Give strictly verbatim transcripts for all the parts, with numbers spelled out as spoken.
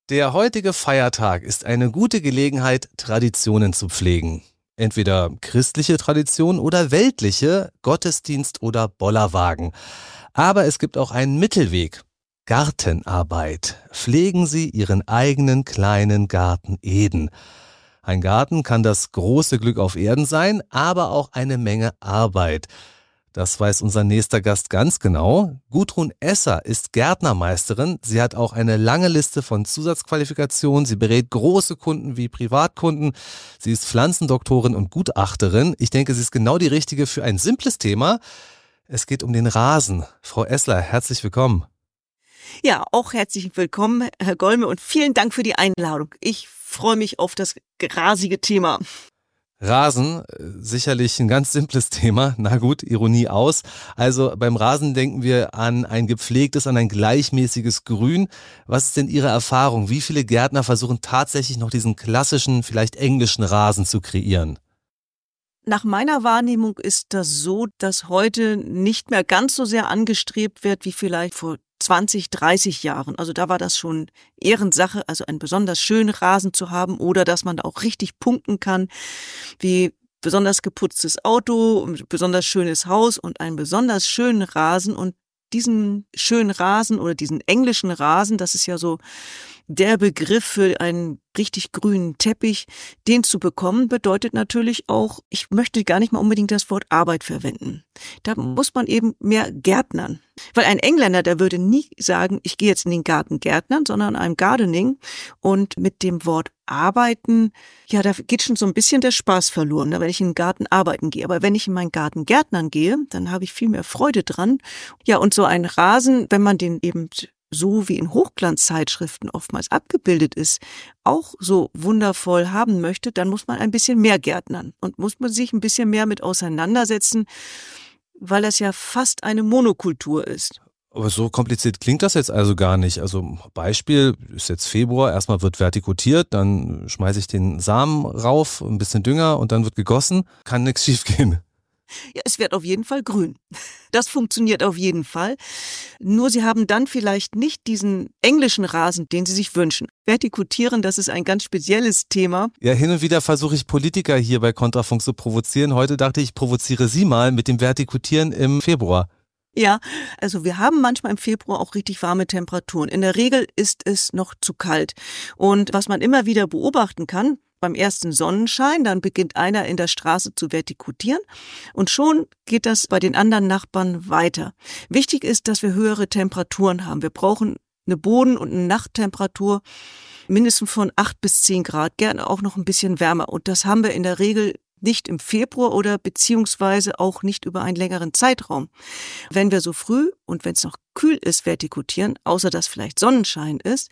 Der heutige Feiertag ist eine gute Gelegenheit, Traditionen zu pflegen. Entweder christliche Tradition oder weltliche, Gottesdienst oder Bollerwagen. Aber es gibt auch einen Mittelweg. Gartenarbeit. Pflegen Sie Ihren eigenen kleinen Garten Eden. Ein Garten kann das große Glück auf Erden sein, aber auch eine Menge Arbeit. Das weiß unser nächster Gast ganz genau. Gudrun Esser ist Gärtnermeisterin. Sie hat auch eine lange Liste von Zusatzqualifikationen. Sie berät große Kunden wie Privatkunden. Sie ist Pflanzendoktorin und Gutachterin. Ich denke, sie ist genau die Richtige für ein simples Thema. Es geht um den Rasen. Frau Essler, herzlich willkommen. Ja, auch herzlich willkommen, Herr Golme, und vielen Dank für die Einladung. Ich freue mich auf das grasige Thema. Rasen, sicherlich ein ganz simples Thema. Na gut, Ironie aus. Also beim Rasen denken wir an ein gepflegtes, an ein gleichmäßiges Grün. Was ist denn Ihre Erfahrung? Wie viele Gärtner versuchen tatsächlich noch diesen klassischen, vielleicht englischen Rasen zu kreieren? Nach meiner Wahrnehmung ist das so, dass heute nicht mehr ganz so sehr angestrebt wird wie vielleicht vor zwanzig, dreißig Jahren. Also da war das schon Ehrensache, also einen besonders schönen Rasen zu haben oder dass man da auch richtig punkten kann, wie besonders geputztes Auto, ein besonders schönes Haus und einen besonders schönen Rasen. Und diesen schönen Rasen oder diesen englischen Rasen, das ist ja so der Begriff für einen richtig grünen Teppich, den zu bekommen, bedeutet natürlich auch, ich möchte gar nicht mal unbedingt das Wort Arbeit verwenden. Da muss man eben mehr gärtnern. Weil ein Engländer, der würde nie sagen, ich gehe jetzt in den Garten gärtnern, sondern einem Gardening. Und mit dem Wort arbeiten, ja, da geht schon so ein bisschen der Spaß verloren, wenn ich in den Garten arbeiten gehe. Aber wenn ich in meinen Garten gärtnern gehe, dann habe ich viel mehr Freude dran. Ja, und so ein Rasen, wenn man den eben so wie in Hochglanzzeitschriften oftmals abgebildet ist, auch so wundervoll haben möchte, dann muss man ein bisschen mehr gärtnern und muss man sich ein bisschen mehr mit auseinandersetzen, weil das ja fast eine Monokultur ist. Aber so kompliziert klingt das jetzt also gar nicht. Also Beispiel ist jetzt Februar, erstmal wird vertikutiert, dann schmeiße ich den Samen rauf, ein bisschen Dünger und dann wird gegossen, kann nichts schiefgehen. Ja, es wird auf jeden Fall grün. Das funktioniert auf jeden Fall. Nur Sie haben dann vielleicht nicht diesen englischen Rasen, den Sie sich wünschen. Vertikutieren, das ist ein ganz spezielles Thema. Ja, hin und wieder versuche ich Politiker hier bei Kontrafunk zu provozieren. Heute dachte ich, ich provoziere Sie mal mit dem Vertikutieren im Februar. Ja, also wir haben manchmal im Februar auch richtig warme Temperaturen. In der Regel ist es noch zu kalt. Und was man immer wieder beobachten kann, beim ersten Sonnenschein, dann beginnt einer in der Straße zu vertikutieren und schon geht das bei den anderen Nachbarn weiter. Wichtig ist, dass wir höhere Temperaturen haben. Wir brauchen eine Boden- und eine Nachttemperatur mindestens von acht bis zehn Grad, gerne auch noch ein bisschen wärmer. Und das haben wir in der Regel nicht im Februar oder beziehungsweise auch nicht über einen längeren Zeitraum. Wenn wir so früh und wenn es noch kühl ist, vertikutieren, außer dass vielleicht Sonnenschein ist,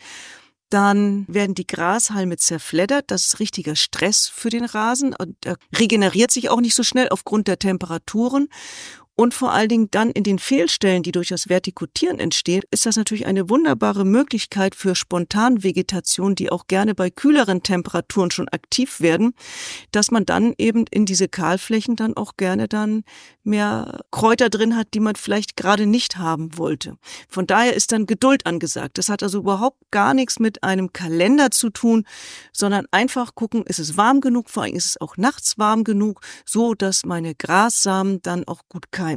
dann werden die Grashalme zerfleddert. Das ist richtiger Stress für den Rasen und er regeneriert sich auch nicht so schnell aufgrund der Temperaturen. Und vor allen Dingen dann in den Fehlstellen, die durch das Vertikutieren entstehen, ist das natürlich eine wunderbare Möglichkeit für Spontanvegetation, die auch gerne bei kühleren Temperaturen schon aktiv werden, dass man dann eben in diese Kahlflächen dann auch gerne dann mehr Kräuter drin hat, die man vielleicht gerade nicht haben wollte. Von daher ist dann Geduld angesagt. Das hat also überhaupt gar nichts mit einem Kalender zu tun, sondern einfach gucken, ist es warm genug, vor allem ist es auch nachts warm genug, so dass meine Grassamen dann auch gut keimen.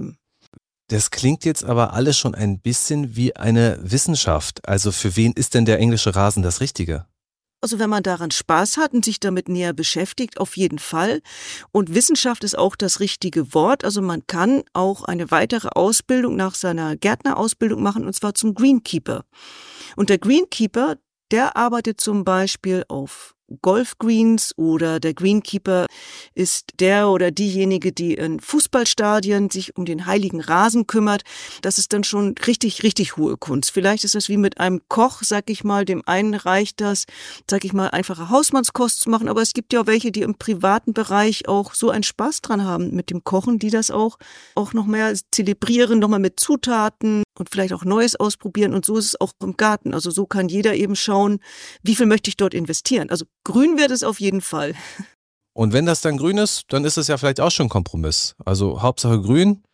Das klingt jetzt aber alles schon ein bisschen wie eine Wissenschaft. Also für wen ist denn der englische Rasen das Richtige? Also wenn man daran Spaß hat und sich damit näher beschäftigt, auf jeden Fall. Und Wissenschaft ist auch das richtige Wort. Also man kann auch eine weitere Ausbildung nach seiner Gärtnerausbildung machen, und zwar zum Greenkeeper. Und der Greenkeeper, der arbeitet zum Beispiel auf Golfgreens oder der Greenkeeper ist der oder diejenige, die in Fußballstadien sich um den heiligen Rasen kümmert. Das ist dann schon richtig, richtig hohe Kunst. Vielleicht ist das wie mit einem Koch, sag ich mal, dem einen reicht das, sag ich mal, einfache Hausmannskost zu machen, aber es gibt ja auch welche, die im privaten Bereich auch so einen Spaß dran haben mit dem Kochen, die das auch, auch noch mehr zelebrieren, nochmal mit Zutaten und vielleicht auch Neues ausprobieren, und so ist es auch im Garten. Also so kann jeder eben schauen, wie viel möchte ich dort investieren. Also grün wird es auf jeden Fall. Und wenn das dann grün ist, dann ist es ja vielleicht auch schon ein Kompromiss. Also Hauptsache grün,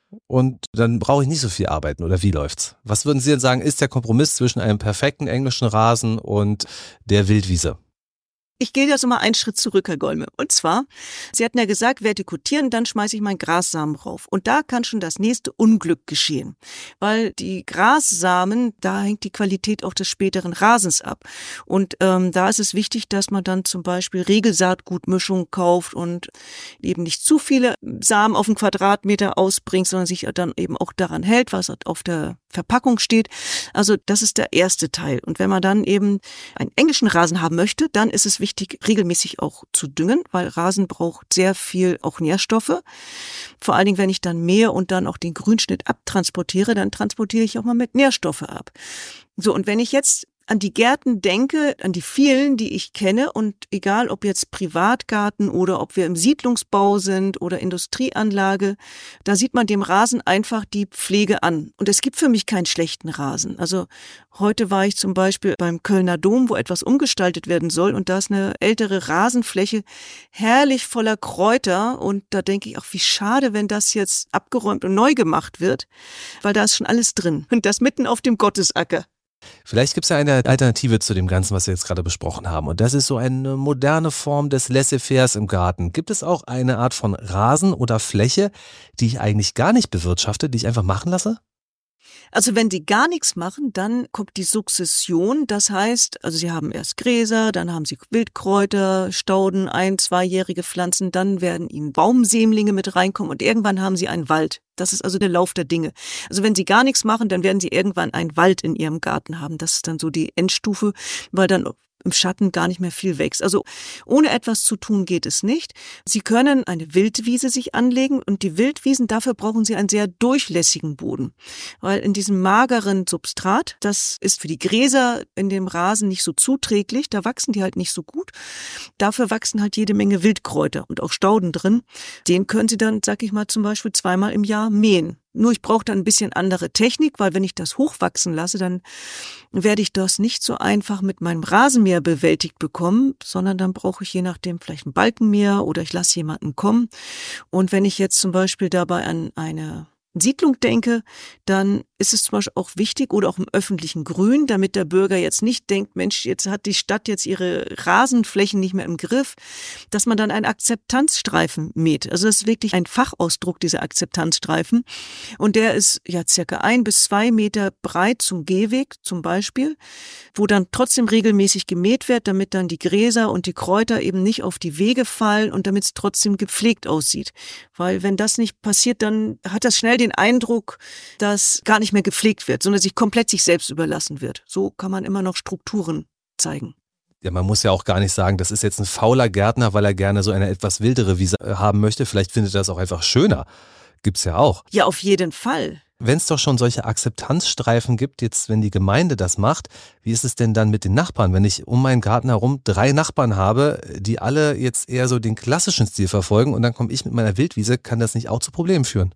und dann brauche ich nicht so viel arbeiten, oder wie läuft's? Was würden Sie denn sagen, ist der Kompromiss zwischen einem perfekten englischen Rasen und der Wildwiese? Ich gehe jetzt mal einen Schritt zurück, Herr Golme. Und zwar, Sie hatten ja gesagt, vertikutieren, dann schmeiße ich meinen Grassamen rauf. Und da kann schon das nächste Unglück geschehen. Weil die Grassamen, da hängt die Qualität auch des späteren Rasens ab. Und ähm, da ist es wichtig, dass man dann zum Beispiel Regelsaatgutmischung kauft und eben nicht zu viele Samen auf den Quadratmeter ausbringt, sondern sich dann eben auch daran hält, was auf der Verpackung steht. Also das ist der erste Teil. Und wenn man dann eben einen englischen Rasen haben möchte, dann ist es wichtig, wichtig, regelmäßig auch zu düngen, weil Rasen braucht sehr viel auch Nährstoffe. Vor allen Dingen, wenn ich dann mähe und dann auch den Grünschnitt abtransportiere, dann transportiere ich auch mal mit Nährstoffe ab. So, und wenn ich jetzt an die Gärten denke, an die vielen, die ich kenne, und egal ob jetzt Privatgarten oder ob wir im Siedlungsbau sind oder Industrieanlage, da sieht man dem Rasen einfach die Pflege an. Und es gibt für mich keinen schlechten Rasen. Also heute war ich zum Beispiel beim Kölner Dom, wo etwas umgestaltet werden soll, und da ist eine ältere Rasenfläche herrlich voller Kräuter, und da denke ich auch, wie schade, wenn das jetzt abgeräumt und neu gemacht wird, weil da ist schon alles drin. Und das mitten auf dem Gottesacker. Vielleicht gibt es ja eine Alternative zu dem Ganzen, was wir jetzt gerade besprochen haben. Und das ist so eine moderne Form des Laissez-faire im Garten. Gibt es auch eine Art von Rasen oder Fläche, die ich eigentlich gar nicht bewirtschafte, die ich einfach machen lasse? Also wenn Sie gar nichts machen, dann kommt die Sukzession. Das heißt, also Sie haben erst Gräser, dann haben Sie Wildkräuter, Stauden, ein-, zweijährige Pflanzen, dann werden Ihnen Baumsämlinge mit reinkommen und irgendwann haben Sie einen Wald. Das ist also der Lauf der Dinge. Also wenn Sie gar nichts machen, dann werden Sie irgendwann einen Wald in Ihrem Garten haben. Das ist dann so die Endstufe, weil dann im Schatten gar nicht mehr viel wächst. Also ohne etwas zu tun geht es nicht. Sie können eine Wildwiese sich anlegen, und die Wildwiesen, dafür brauchen Sie einen sehr durchlässigen Boden. Weil in diesem mageren Substrat, das ist für die Gräser in dem Rasen nicht so zuträglich, da wachsen die halt nicht so gut. Dafür wachsen halt jede Menge Wildkräuter und auch Stauden drin. Den können Sie dann, sag ich mal, zum Beispiel zweimal im Jahr mähen. Nur ich brauche dann ein bisschen andere Technik, weil wenn ich das hochwachsen lasse, dann werde ich das nicht so einfach mit meinem Rasenmäher bewältigt bekommen, sondern dann brauche ich je nachdem vielleicht einen Balkenmäher oder ich lasse jemanden kommen. Und wenn ich jetzt zum Beispiel dabei an eine Siedlung denke, dann ist es zum Beispiel auch wichtig, oder auch im öffentlichen Grün, damit der Bürger jetzt nicht denkt, Mensch, jetzt hat die Stadt jetzt ihre Rasenflächen nicht mehr im Griff, dass man dann einen Akzeptanzstreifen mäht. Also das ist wirklich ein Fachausdruck, dieser Akzeptanzstreifen. Und der ist ja circa ein bis zwei Meter breit zum Gehweg zum Beispiel, wo dann trotzdem regelmäßig gemäht wird, damit dann die Gräser und die Kräuter eben nicht auf die Wege fallen und damit es trotzdem gepflegt aussieht. Weil wenn das nicht passiert, dann hat das schnell den Eindruck, dass gar nicht mehr gepflegt wird, sondern sich komplett sich selbst überlassen wird. So kann man immer noch Strukturen zeigen. Ja, man muss ja auch gar nicht sagen, das ist jetzt ein fauler Gärtner, weil er gerne so eine etwas wildere Wiese haben möchte. Vielleicht findet er das auch einfach schöner. Gibt's ja auch. Ja, auf jeden Fall. Wenn es doch schon solche Akzeptanzstreifen gibt, jetzt wenn die Gemeinde das macht, wie ist es denn dann mit den Nachbarn? Wenn ich um meinen Garten herum drei Nachbarn habe, die alle jetzt eher so den klassischen Stil verfolgen, und dann komme ich mit meiner Wildwiese, kann das nicht auch zu Problemen führen?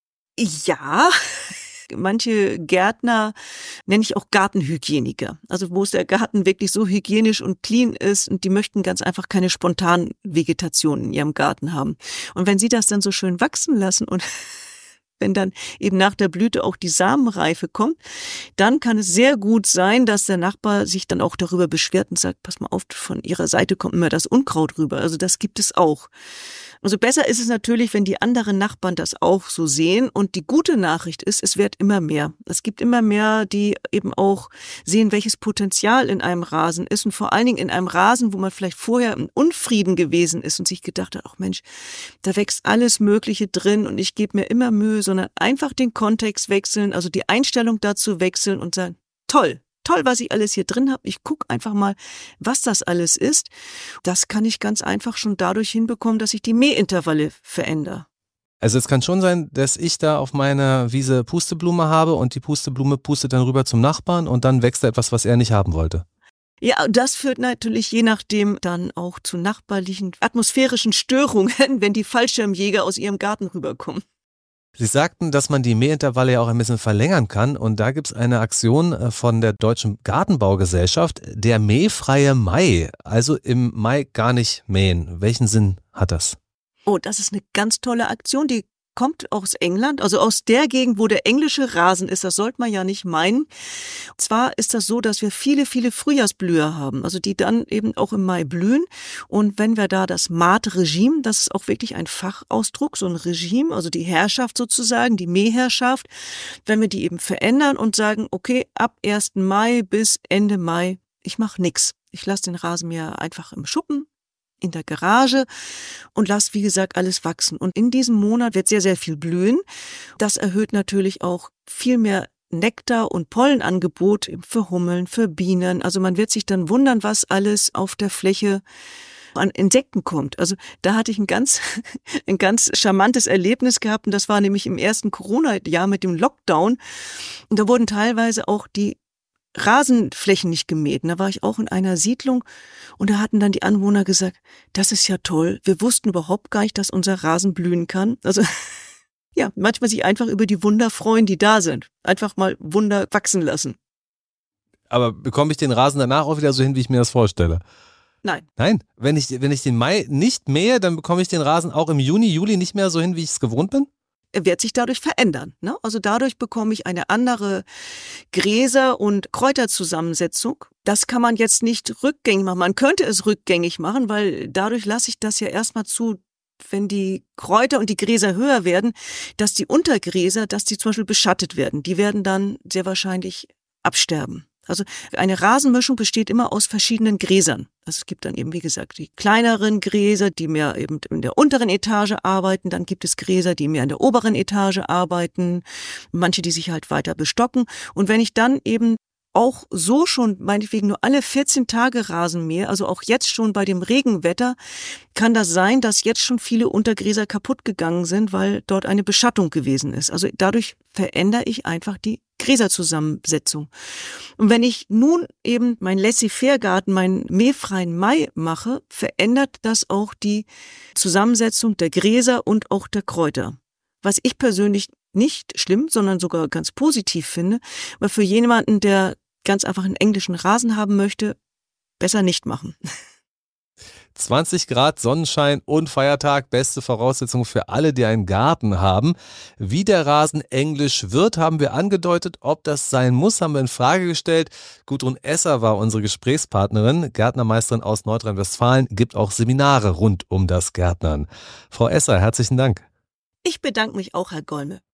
Ja, manche Gärtner nenne ich auch Gartenhygieniker. Also wo es der Garten wirklich so hygienisch und clean ist, und die möchten ganz einfach keine Spontanvegetation in ihrem Garten haben. Und wenn sie das dann so schön wachsen lassen und wenn dann eben nach der Blüte auch die Samenreife kommt, dann kann es sehr gut sein, dass der Nachbar sich dann auch darüber beschwert und sagt, pass mal auf, von ihrer Seite kommt immer das Unkraut rüber. Also das gibt es auch. Also besser ist es natürlich, wenn die anderen Nachbarn das auch so sehen. Und die gute Nachricht ist, es wird immer mehr. Es gibt immer mehr, die eben auch sehen, welches Potenzial in einem Rasen ist. Und vor allen Dingen in einem Rasen, wo man vielleicht vorher im Unfrieden gewesen ist und sich gedacht hat, ach Mensch, da wächst alles Mögliche drin und ich gebe mir immer Mühe, sondern einfach den Kontext wechseln, also die Einstellung dazu wechseln und sagen, toll. Toll, was ich alles hier drin habe. Ich gucke einfach mal, was das alles ist. Das kann ich ganz einfach schon dadurch hinbekommen, dass ich die Mähintervalle verändere. Also es kann schon sein, dass ich da auf meiner Wiese Pusteblume habe und die Pusteblume pustet dann rüber zum Nachbarn und dann wächst da etwas, was er nicht haben wollte. Ja, das führt natürlich je nachdem dann auch zu nachbarlichen atmosphärischen Störungen, wenn die Fallschirmjäger aus ihrem Garten rüberkommen. Sie sagten, dass man die Mähintervalle ja auch ein bisschen verlängern kann, und da gibt es eine Aktion von der Deutschen Gartenbaugesellschaft, der mähfreie Mai, also im Mai gar nicht mähen. Welchen Sinn hat das? Oh, das ist eine ganz tolle Aktion, die kommt aus England, also aus der Gegend, wo der englische Rasen ist. Das sollte man ja nicht meinen. Zwar ist das so, dass wir viele, viele Frühjahrsblüher haben, also die dann eben auch im Mai blühen. Und wenn wir da das Maat-Regime, das ist auch wirklich ein Fachausdruck, so ein Regime, also die Herrschaft sozusagen, die Mähherrschaft, wenn wir die eben verändern und sagen, okay, ab ersten Mai bis Ende Mai, ich mache nichts. Ich lasse den Rasenmäher einfach im Schuppen, in der Garage und lass, wie gesagt, alles wachsen. Und in diesem Monat wird sehr, sehr viel blühen. Das erhöht natürlich auch viel mehr Nektar- und Pollenangebot für Hummeln, für Bienen. Also man wird sich dann wundern, was alles auf der Fläche an Insekten kommt. Also da hatte ich ein ganz, ein ganz charmantes Erlebnis gehabt und das war nämlich im ersten Corona-Jahr mit dem Lockdown. Und da wurden teilweise auch die Rasenflächen nicht gemäht. Und da war ich auch in einer Siedlung und da hatten dann die Anwohner gesagt, das ist ja toll, wir wussten überhaupt gar nicht, dass unser Rasen blühen kann. Also ja, manchmal sich einfach über die Wunder freuen, die da sind. Einfach mal Wunder wachsen lassen. Aber bekomme ich den Rasen danach auch wieder so hin, wie ich mir das vorstelle? Nein. Nein? Wenn ich, wenn ich den Mai nicht mähe, dann bekomme ich den Rasen auch im Juni, Juli nicht mehr so hin, wie ich es gewohnt bin? Er wird sich dadurch verändern. Ne? Also dadurch bekomme ich eine andere Gräser- und Kräuterzusammensetzung. Das kann man jetzt nicht rückgängig machen. Man könnte es rückgängig machen, weil dadurch lasse ich das ja erstmal zu, wenn die Kräuter und die Gräser höher werden, dass die Untergräser, dass die zum Beispiel beschattet werden. Die werden dann sehr wahrscheinlich absterben. Also eine Rasenmischung besteht immer aus verschiedenen Gräsern. Also es gibt dann eben, wie gesagt, die kleineren Gräser, die mehr eben in der unteren Etage arbeiten. Dann gibt es Gräser, die mehr in der oberen Etage arbeiten. Manche, die sich halt weiter bestocken. Und wenn ich dann eben auch so schon, meinetwegen nur alle vierzehn Tage Rasen mähe, also auch jetzt schon bei dem Regenwetter, kann das sein, dass jetzt schon viele Untergräser kaputt gegangen sind, weil dort eine Beschattung gewesen ist. Also dadurch verändere ich einfach die Gräserzusammensetzung. Und wenn ich nun eben mein Laissez-faire-Garten, meinen mähfreien Mai mache, verändert das auch die Zusammensetzung der Gräser und auch der Kräuter. Was ich persönlich nicht schlimm, sondern sogar ganz positiv finde, weil für jemanden, der ganz einfach einen englischen Rasen haben möchte, besser nicht machen. zwanzig Grad, Sonnenschein und Feiertag, beste Voraussetzung für alle, die einen Garten haben. Wie der Rasen englisch wird, haben wir angedeutet. Ob das sein muss, haben wir in Frage gestellt. Gudrun Esser war unsere Gesprächspartnerin, Gärtnermeisterin aus Nordrhein-Westfalen, gibt auch Seminare rund um das Gärtnern. Frau Esser, herzlichen Dank. Ich bedanke mich auch, Herr Golme.